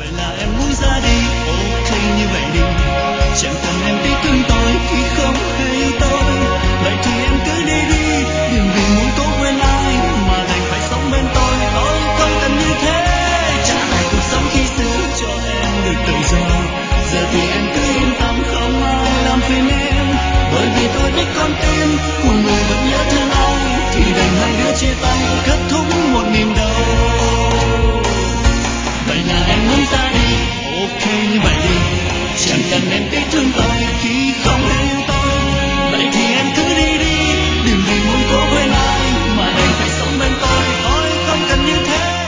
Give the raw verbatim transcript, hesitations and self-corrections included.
vậy là em muốn ra đi. Ok như vậy đi, chẳng cần